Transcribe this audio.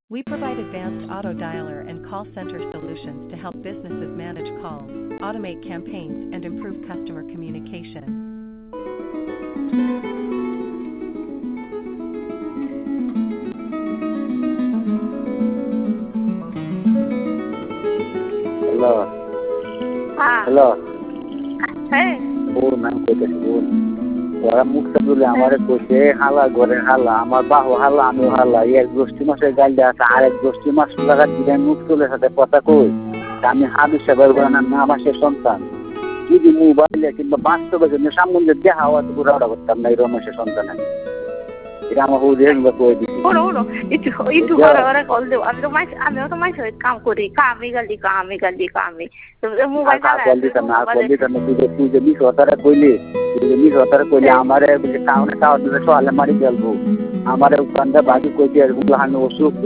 We provide advanced auto dialer and call center solutions to help businesses manage calls, automate campaigns, and improve customer communication. Hello. Hello. Phone নাম কইতেছি phone ওরা মুখটা তুলে আমারে কইছে হালা ঘরে হালা আমার বাহু হালা আমি হালা এক গোষ্ঠী মাসের গাল দেয়া আছে আর এক গোষ্ঠী মাস লাগা দিলে মুখ তুলে সাথে কথা কই আমি হাবি সাহেবের বানান না আমার সে সন্তান যদি মোবাইলে কিংবা বাস্তবে যদি সামনে দেখা হওয়া তো পুরোটা করতাম না এই রমেশের সন্তান এটা আমার হুজুর কই দিছি Uno, itu orang-orang kalau tu, ambil tu macam kami gali. Mobile dah. Kali sama tu jadi sotara koli, amare bila tahun tu soal mari jalbu, amare ukanda baju koi dia, gula hanu usuk